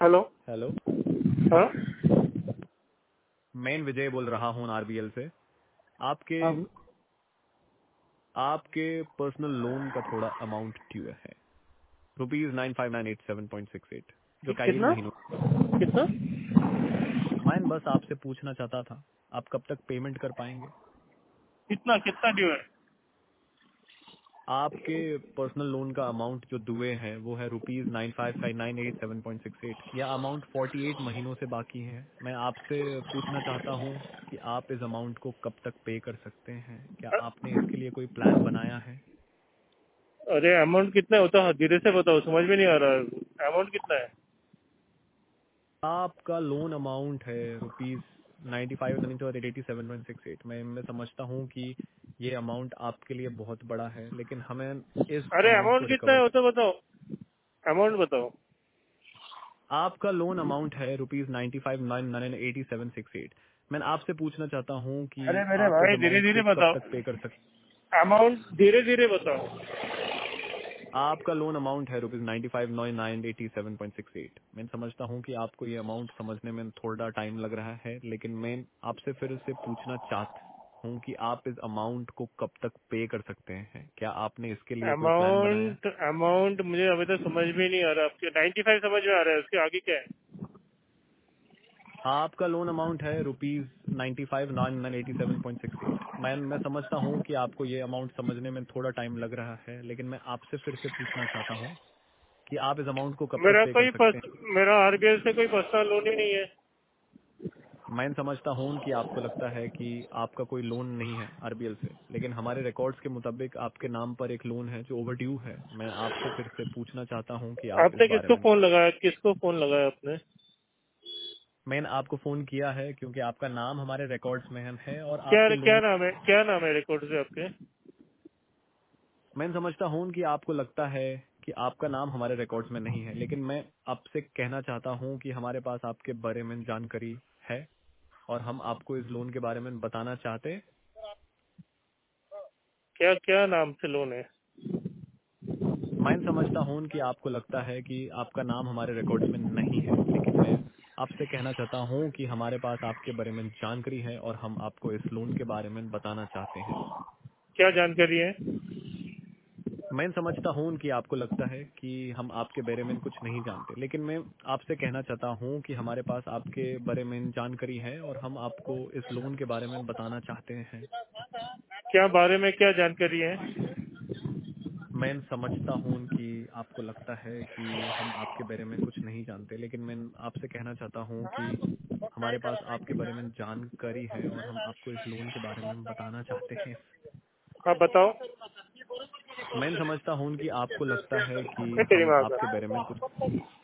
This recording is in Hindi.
हेलो। हेलो। हाँ मैं विजय बोल रहा हूँ आरबीएल से। आपके हाँ। आपके पर्सनल लोन का थोड़ा अमाउंट ड्यू है, ₹95,987.68, जो कई कितना महीनों। कितना मैं बस आपसे पूछना चाहता था, आप कब तक पेमेंट कर पाएंगे? कितना कितना ड्यू है? आपके पर्सनल लोन का अमाउंट जो दुए है वो है ₹95,987.68। यह अमाउंट 48 महीनों से बाकी है। मैं आपसे पूछना चाहता हूँ कि आप इस अमाउंट को कब तक पे कर सकते हैं। क्या आपने इसके लिए कोई प्लान बनाया है? अरे अमाउंट कितना होता है? धीरे से बताओ, समझ में नहीं आ रहा। अमाउंट कितना है? आपका लोन अमाउंट है ₹95,987.68। मैं समझता हूँ कि ये अमाउंट आपके लिए बहुत बड़ा है, लेकिन हमें इस अरे अमाउंट को अमाउंट कितना है रिकवर वो कर। तो बताओ। अमाउंट बताओ। आपका लोन अमाउंट है ₹95,987.68। मैं आपसे पूछना चाहता हूँ कि अरे मेरे आप इस भाई धीरे अमाउंट धीरे को कब बताओ। तक पे कर सकते। अमाउंट धीरे धीरे बताओ। आपका लोन अमाउंट है ₹95,987.68। मैं समझता हूँ कि आपको ये अमाउंट समझने में थोड़ा टाइम लग रहा है, लेकिन मैं आपसे फिर से पूछना चाहता हूँ कि आप इस अमाउंट को कब तक पे कर सकते हैं। क्या आपने इसके लिए कोई प्लान बनाया? अमाउंट अमाउंट मुझे अभी तक समझ में नहीं आ रहा। आपके 95 समझ में आ रहा है, उसके आगे क्या है? आपका लोन अमाउंट है ₹95,987.68। मैं समझता हूँ कि आपको ये अमाउंट समझने में थोड़ा टाइम लग रहा है, लेकिन मैं आपसे फिर से पूछना चाहता हूँ कि आप इस अमाउंट को कब तक पे कर सकते हैं। मेरा आरबीएल से कोई पर्सनल लोन ही नहीं है। मैं समझता हूँ कि आपको लगता है कि आपका कोई लोन नहीं है आरबीएल से, लेकिन हमारे रिकॉर्ड्स के मुताबिक आपके नाम पर एक लोन है जो ओवरड्यू है। मैं आपसे फिर से पूछना चाहता हूँ कि आप इस आपने बारे किसको में। फोन लगाया? किसको फोन लगाया आपने? मैंने आपको फोन किया है क्योंकि आपका नाम हमारे रिकॉर्ड्स में है और क्या आपके क्या लोन। नाम है? क्या नाम है रिकॉर्ड से आपके? मैं समझता हूँ कि आपको लगता है कि आपका नाम हमारे रिकॉर्ड्स में नहीं है, लेकिन मैं आपसे कहना चाहता हूँ कि हमारे पास आपके बारे में जानकारी है और हम आपको इस लोन के बारे में बताना चाहते हैं। क्या क्या नाम से लोन है? मैं समझता हूँ कि आपको लगता है कि आपका नाम हमारे रिकॉर्ड्स में नहीं है, लेकिन मैं आपसे कहना चाहता हूँ कि हमारे पास आपके बारे में जानकारी है और हम आपको इस लोन के बारे में बताना चाहते हैं। क्या जानकारी है? मैं समझता हूँ कि आपको लगता है कि हम आपके बारे में कुछ नहीं जानते, लेकिन मैं आपसे कहना चाहता हूँ कि हमारे पास आपके बारे में जानकारी है और हम आपको इस लोन के बारे में बताना चाहते हैं। क्या बारे में क्या जानकारी है? मैं समझता हूँ कि आपको लगता है कि हम आपके बारे में कुछ नहीं जानते, लेकिन मैं आपसे कहना चाहता हूँ कि हमारे पास आपके बारे में जानकारी है और हम आपको इस लोन के बारे में बताना चाहते हैं। आप बताओ। मैं समझता हूँ कि आपको लगता है कि तेरी हम माँ का। आपके बारे में कुछ।